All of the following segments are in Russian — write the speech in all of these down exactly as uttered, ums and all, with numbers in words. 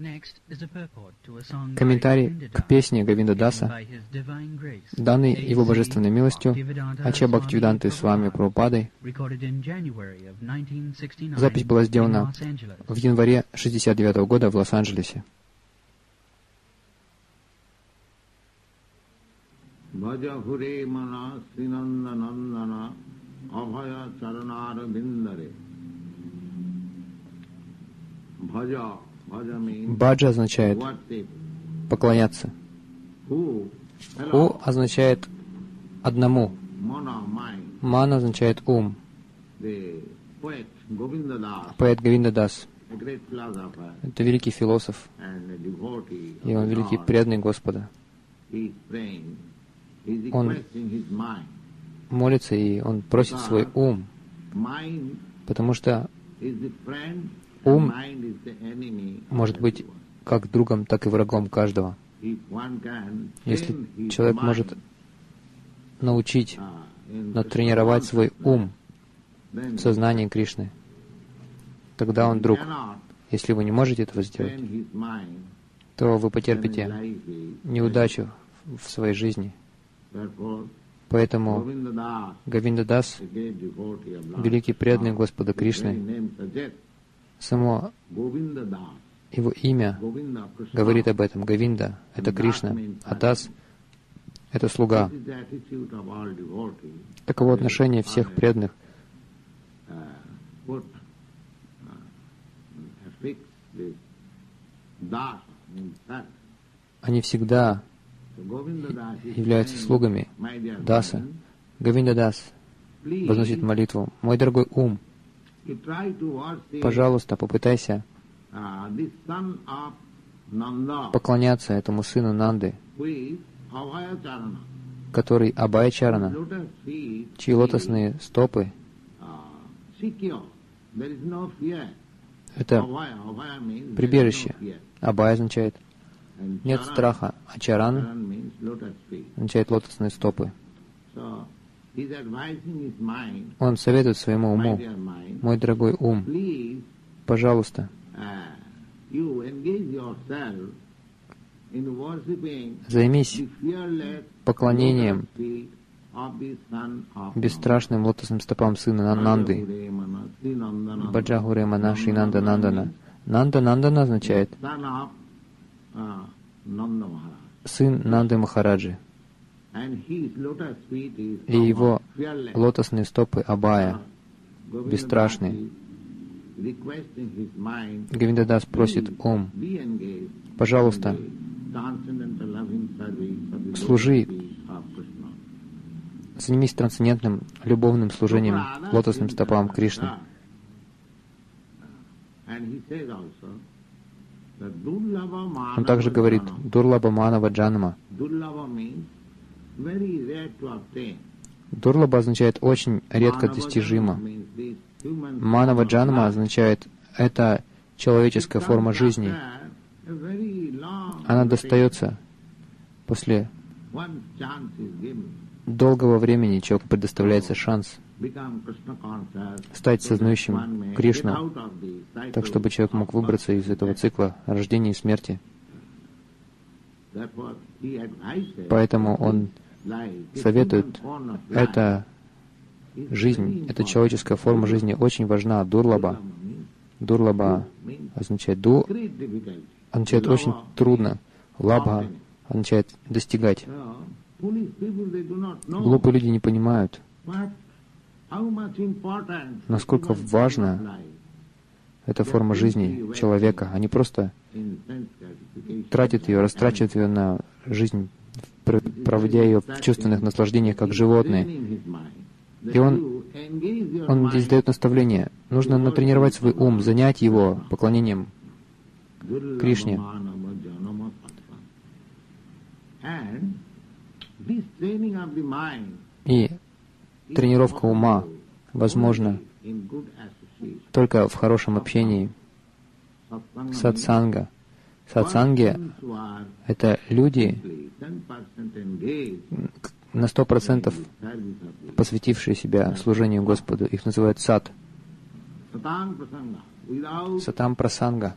Комментарий к песне Говинда Даса, данный Его Божественной милостью Аче Бхактивиданты Свами Прабхупадой. Запись была сделана в январе шестьдесят девятого года в Лос-Анджелесе. Баджа означает поклоняться. У означает одному. Мана означает ум. Поэт Говинда Дас — это великий философ, и он великий преданный Господа. Он молится, и он просит свой ум, потому что ум может быть как другом, так и врагом каждого. Если человек может научить, натренировать свой ум в сознании Кришны, тогда он друг. Если вы не можете этого сделать, то вы потерпите неудачу в своей жизни. Поэтому Говинда Дас, великий преданный Господа Кришны, само его имя говорит об этом. Говинда — это Кришна, а Дас — это слуга. Таково отношение всех преданных. Они всегда являются слугами Даса. Говинда Дас возносит молитву: «Мой дорогой ум, пожалуйста, попытайся поклоняться этому сыну Нанды, который Абхая Чарана, чьи лотосные стопы — это прибежище. Абхая означает нет страха, а Чарана означает лотосные стопы. Он советует своему уму: «Мой дорогой ум, пожалуйста, займись поклонением бесстрашным лотосным стопам сына Нанды». Баджахуре Мана Шри Нанда Нандана. Нанда Нандана означает сын Нанды Махараджи. И его лотосные стопы Абхая бесстрашные. Говинда Дас просит ум: пожалуйста, служи, занимись трансцендентным любовным служением лотосным стопам Кришны. Он также говорит: «Дурлаба манава джанама». Дурлаба означает «очень редко достижимо». Манава джанама означает «это человеческая форма жизни». Она достается после долгого времени. Человеку предоставляется шанс стать сознающим Кришну, так чтобы человек мог выбраться из этого цикла рождения и смерти. Поэтому он советует: эта жизнь, эта человеческая форма жизни очень важна. Дурлаба. Дурлаба означает ду, означает очень трудно. Лабха означает достигать. Глупые люди не понимают, насколько важна эта форма жизни человека. Они просто тратят ее, растрачивают ее на жизнь, проводя ее в чувственных наслаждениях, как животные. И он, он здесь дает наставление. Нужно натренировать свой ум, занять его поклонением Кришне. И тренировка ума возможна только в хорошем общении. Сатсанга. Сатсанги — это люди, на сто процентов посвятившие себя служению Господу. Их называют сат. Сатам Прасанга.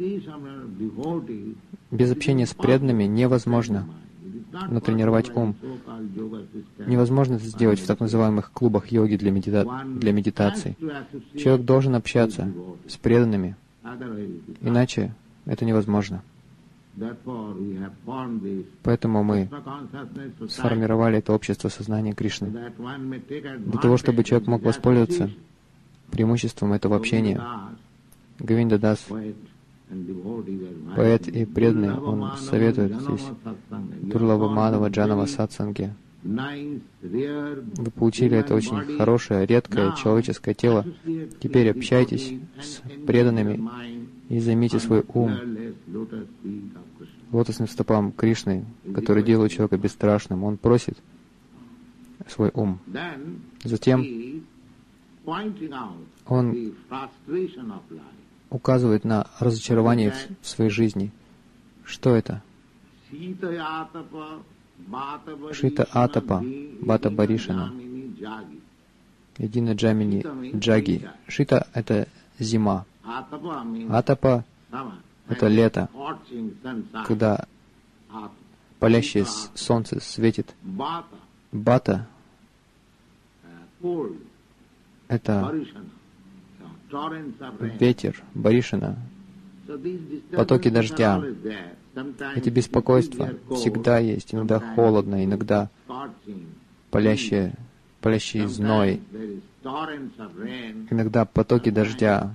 Без общения с преданными невозможно натренировать ум. Невозможно это сделать в так называемых клубах йоги для, медита... для медитации. Человек должен общаться с преданными, иначе это невозможно. Поэтому мы сформировали это общество сознания Кришны. Для того, чтобы человек мог воспользоваться преимуществом этого общения. Говинда Дас, поэт и преданный, он советует здесь Дурлава Мадава Джанава Сатсанге. Вы получили это очень хорошее, редкое человеческое тело. Теперь общайтесь с преданными и займите свой ум лотосным стопам Кришны, который делает человека бесстрашным. Он просит свой ум. Затем он указывает на разочарование в своей жизни. Что это? Шита Атапа Бата Баришана Едина Джамини Джаги. Шита — это зима. Атапа — это лето, когда палящее солнце светит. Бата — это ветер, Баришана, потоки дождя. Эти беспокойства всегда есть. Иногда холодно, иногда палящий, палящий зной, иногда потоки дождя.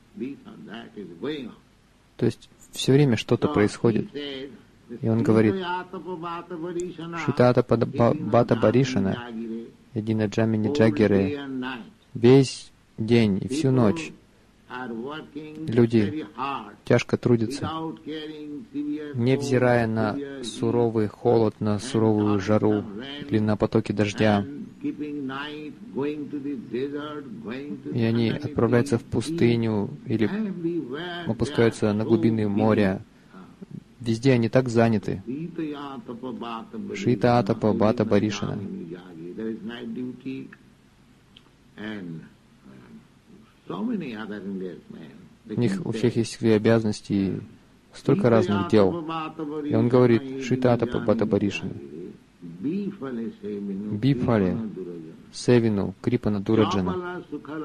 То есть все время что-то происходит. И он говорит, Шитата Бата Баришана, Едина Джамини Джагире, весь день и всю ночь люди тяжко трудятся, невзирая на суровый холод, на суровую жару или на потоки дождя. И они отправляются в пустыню или опускаются на глубины моря. Везде они так заняты. Шита Атапа Бата Баришана. У них у всех есть свои обязанности и столько разных дел. И он говорит, Шита Атапа Бата Баришана. Бифале Севину Крипана Дураджана.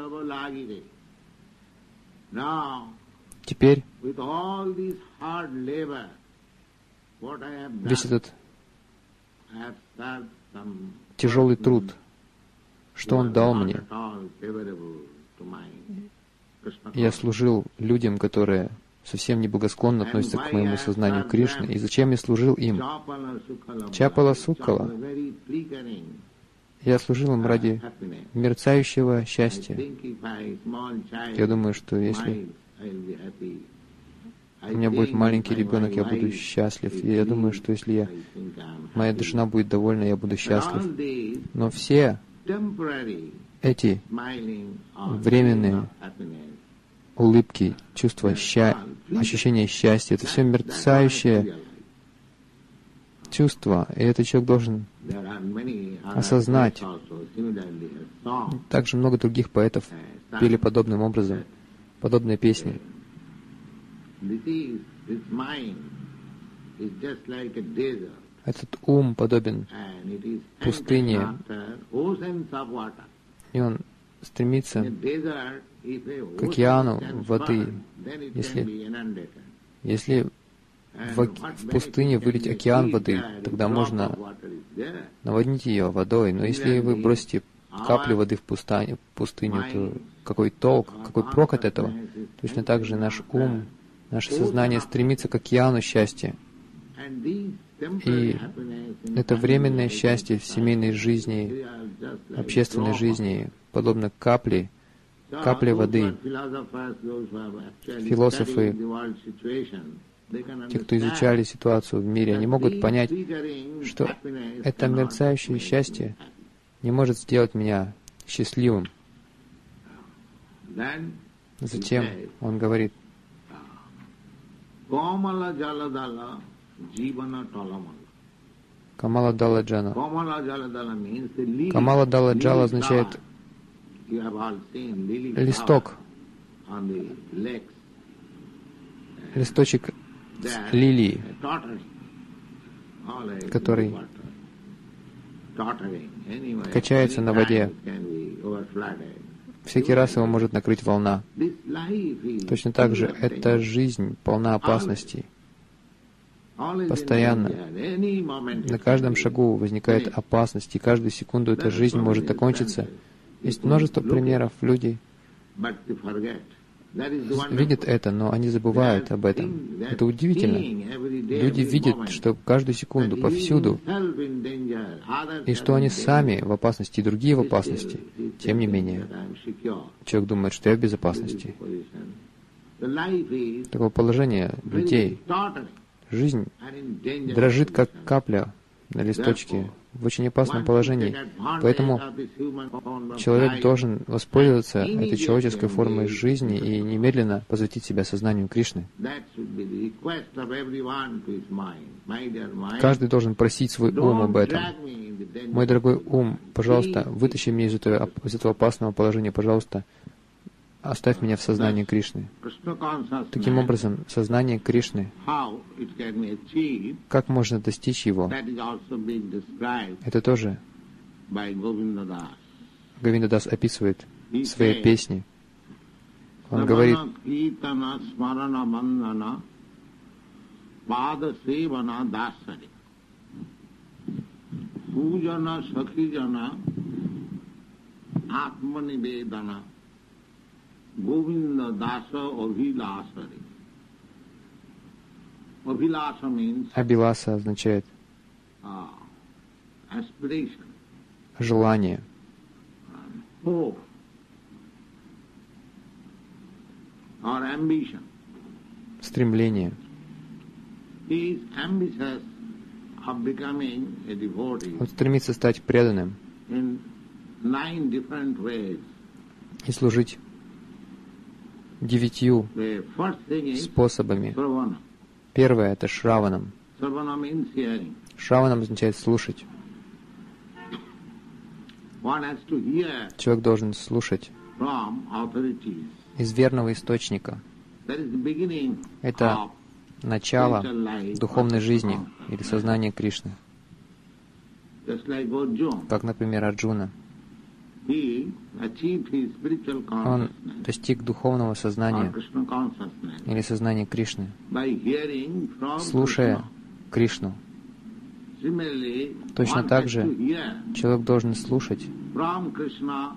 Теперь весь этот тяжелый труд, что он дал мне? Я служил людям, которые совсем неблагосклонно относятся к моему сознанию Кришны. И зачем я служил им? Чапала Суккала. Я служил им ради мерцающего счастья. Я думаю, что если у меня будет маленький ребенок, я буду счастлив. И я думаю, что если я, моя жена будет довольна, я буду счастлив. Но все эти временные улыбки, чувства, ща... ощущение счастья, это все мерцающее чувство, и этот человек должен осознать. Также много других поэтов пели подобным образом, подобные песни. Этот ум подобен пустыне, и он стремится к океану воды. Если, если в, в пустыне вылить океан воды, тогда можно наводнить ее водой. Но если вы бросите капли воды в пустыню, в пустыню, то какой толк, какой прок от этого? Точно так же наш ум, наше сознание стремится к океану счастья. И это временное счастье в семейной жизни, общественной жизни, подобно капле, капле воды. Философы, те, кто изучали ситуацию в мире, они могут понять, что это мерцающее счастье не может сделать меня счастливым. Затем он говорит, Камала Дала Джана. Камала Дала Джала означает листок, листочек лилии, который качается на воде. Всякий раз его может накрыть волна. Точно так же эта жизнь полна опасностей. Постоянно, на каждом шагу возникает опасность, и каждую секунду эта жизнь может окончиться. Есть множество примеров. Люди видят это, но они забывают об этом. Это удивительно. Люди видят, что каждую секунду, повсюду, и что они сами в опасности, и другие в опасности. Тем не менее, человек думает, что я в безопасности. Такое положение людей. Жизнь дрожит, как капля на листочке, в очень опасном положении. Поэтому человек должен воспользоваться этой человеческой формой жизни и немедленно посвятить себя сознанию Кришны. Каждый должен просить свой ум об этом. Мой дорогой ум, пожалуйста, вытащи меня из этого, из этого опасного положения, пожалуйста, оставь меня в сознании Кришны. Таким образом, сознание Кришны, как можно достичь его, это тоже Говиндадас описывает в своей песне. Он говорит: Govinda Dasa Abhilasari. Abhilasa means Абиласа означает uh, aspiration, желание, hope, or ambition. стремление. He is ambitious of becoming a devotee Он стремится стать преданным in nine different ways. и служить девятью The first thing is способами. Sravana. Первое — это Шраванам. Sravana means hearing. Шраванам означает слушать. One has to hear Человек должен слушать from authorities. из верного источника. That is the beginning Это of начало spiritual life духовной of жизни Krishna. или сознания Кришны. Just like Arjuna. Как, например, Арджуна. He achieved his spiritual Он consciousness достиг духовного or сознания Krishna consciousness или сознания Кришны, by hearing from слушая Krishna. Кришну. Similarly, Точно one так has же to hear человек должен слушать from Krishna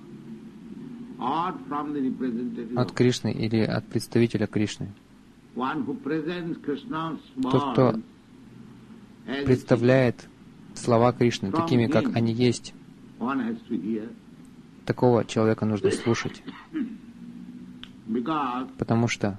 or from the representative от of Кришны или от представителя Кришны. one who presents Krishna's Тот, кто words as it представляет слова Кришны такими, как они есть, is. One has to hear такого человека нужно слушать, because потому что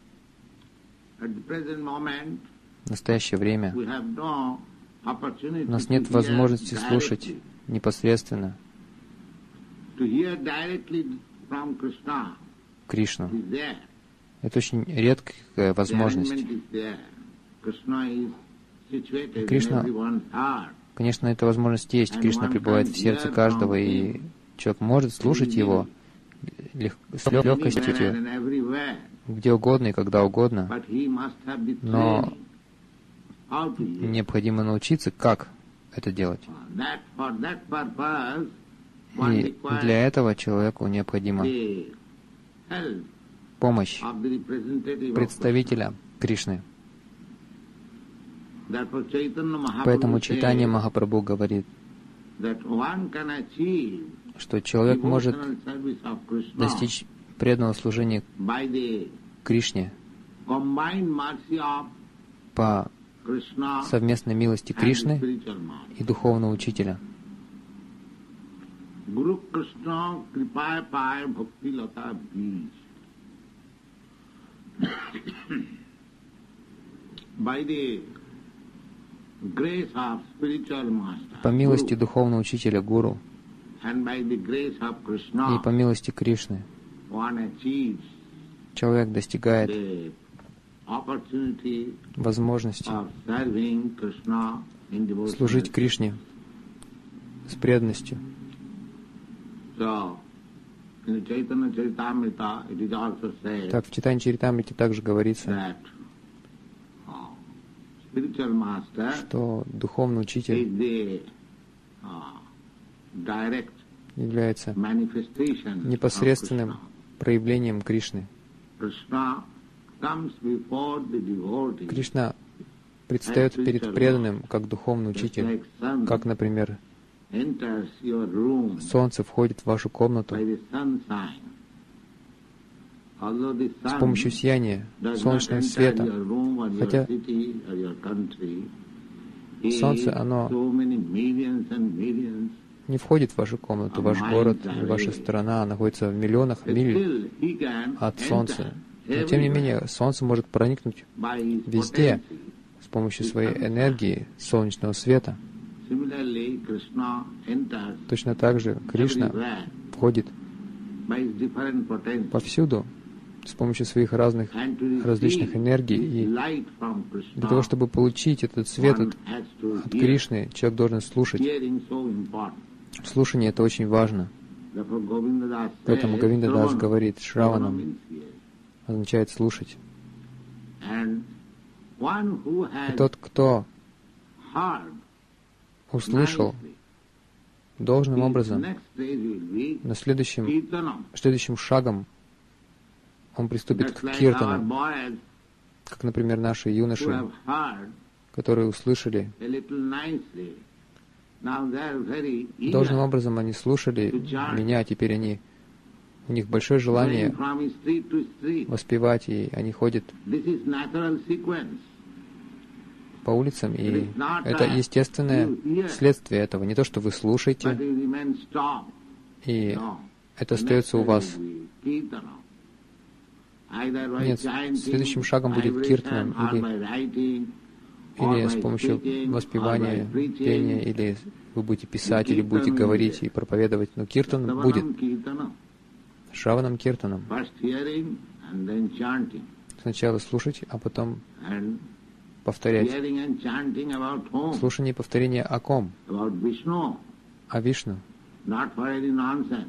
at the present moment в настоящее время we have no opportunity у нас to нет hear возможности слушать directly. непосредственно To hear directly from Krishna Кришну. is there. Это очень редкая The возможность. arrangement is there. Krishna is situated Кришна, in everyone's heart. конечно, эта возможность есть. Кришна пребывает в сердце каждого, и человек может слушать его лег- с легкостью, Anywhere and everywhere. где угодно и когда угодно. But he must have the Но training how to hear. необходимо научиться, как это делать. That, for that purpose, one И для этого человеку необходима the help помощь of the representative of представителя Кришны. Krishna. Therefore, Chaitanya Mahaprabhu Поэтому Чайтанья says Махапрабху говорит, that one can achieve что человек может devotional service of Krishna достичь преданного служения by the Кришне combined mercy of по Krishna совместной милости and Кришны spiritual master. и духовного учителя. Guru Krishna Kripaya Paya Bhakti Lata Bij. By the grace of spiritual master По милости Guru, духовного учителя Гуру and by the grace of и Krishna, по милости Кришны one achieves человек достигает the opportunity возможности of serving Krishna in devotion. служить Кришне с преданностью. So, In Chaitanya Charitamrita it is also said Так, в Чайтанья Чаритамрите также говорится, that uh, spiritual master что духовный учитель is the uh, direct является manifestation of непосредственным Krishna. проявлением Кришны. Krishna comes before the devotee Кришна предстает перед преданным как духовный just учитель, like sun как, например, enters your room солнце входит в вашу комнату by the sunshine. Although the с sun помощью сияния does not солнечного enter света. your room or your Хотя city or your country, he солнце, is оно so many millions and millions, не входит в вашу комнату, ваш город, и ваша страна находится в миллионах but миль still he can от солнца. enter Но тем не everywhere менее, солнце может проникнуть by his везде potency. с помощью своей энергии солнечного света. Similarly, Krishna enters Точно так же Кришна everywhere входит by his different potency. повсюду с помощью своих разных And to различных receive энергий. this И light from для того, Krishna, чтобы получить этот свет one от, has to от hear. Кришны, человек должен слушать. Hearing so important. Слушание — это очень важно. Therefore, Govinda Das Поэтому says, Говинда Дас Shravana. говорит, Shravana Шраванам means hear. означает слушать. And one who И has тот, кто heard услышал nicely, должным his образом, next stage will be на следующем, Kirtanam. следующим шагом он приступит That's к like our киртану, boys как, например, наши who юноши, have heard которые услышали. a little nicely. Now they are very Должным eager образом они слушали меня, а теперь они, у них большое желание going from street to street. воспевать, и они ходят This is natural sequence. по улицам, и это естественное следствие этого. Не то, что вы But слушаете, it remains stopped. и No. это Next остается у stage вас. will be Kirtana. Either by Нет, chanting, следующим шагом будет vibration, киртаном, or или, by writing, or или by с помощью speaking, воспевания, or by preaching. пения, или вы будете писать, или будете говорить и проповедовать. Но киртан Shravanam будет Kirtana. шраванам киртаном. First hearing and then chanting. Сначала слушать, а потом And повторять. hearing and chanting about whom? Слушание и повторение о ком? About Vishnu. О Вишну. Not for any nonsense.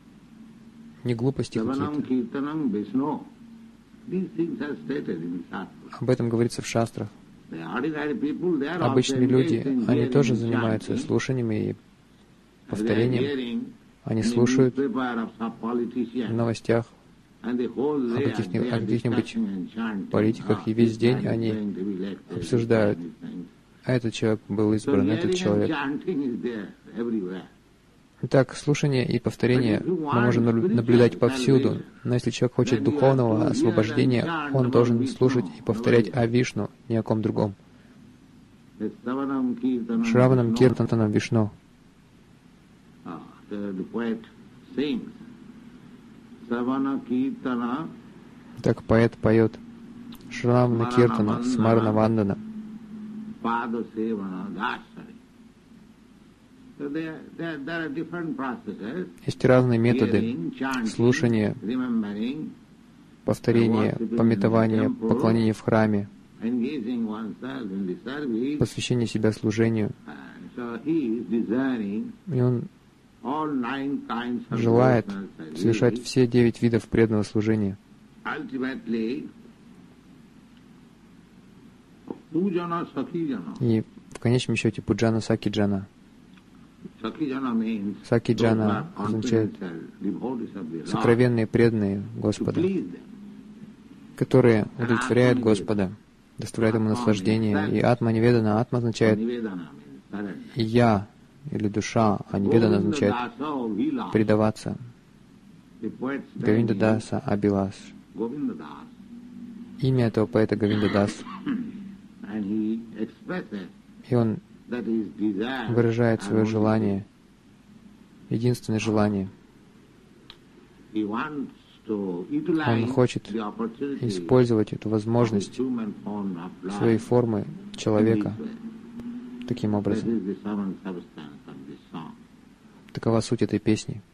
Не глупости Shravanam какие-то. Kirtanam Vishnu. These things are stated in Shastra. Об этом говорится в шастрах. The ordinary people, they are also Обычные люди, engaged in они hearing тоже and занимаются chanting. слушанием и They are повторением. hearing Они in the слушают newspaper of some politician, в новостях and the whole о day каких-ни- they о are каких-нибудь discussing and chanting. политиках, Ah, и весь this день man is они going to be elected, обсуждают. this man is going- А этот человек был So избран, этот hearing and человек. chanting is there everywhere. Итак, слушание и повторение мы можем наб- наблюдать повсюду. Но если человек хочет духовного освобождения, он должен слушать и повторять о Вишну, ни о ком другом. The Shravanam Kirtanam Шраванам Vishnu. киртантанам Вишну. Ah, the, the poet sings. Shravana Kirtana Так поэт поет Шравана Киртана Смарана Вандана. Pada Sevana Dasari. So there, there, there are different processes. Есть разные методы: Hearing, chanting, слушание, remembering, повторение, пометование, поклонение в храме, engaging oneself in the service. посвящение себя служению. And so he is desiring И он all nine kinds of желает devotional service. совершать все девять видов преданного служения. Ultimately, Pujana Sakhijana. И в конечном счете Пуджана Сакиджана. Sakhijana means Сакиджана those who are означает confidential devotees of the Lord, сокровенные преданные to Господа, please them. которые удовлетворяют Господа, доставляют Ему наслаждение. И атма неведана. Атма означает Nivedana means surrender. «я» или «душа», а неведана означает Govindadasa Vilas. «предаваться». The poet's name Говинда is Даса Абилас. Govindadas. Имя этого поэта Говинда Дас. And he expresses И он that his desire выражает are свое only желание, единственное желание. He wants to utilize Он хочет the opportunity использовать эту of возможность the human form of life своей формы in человека this way. таким This образом. is the sum and substance of this song. Такова суть этой песни.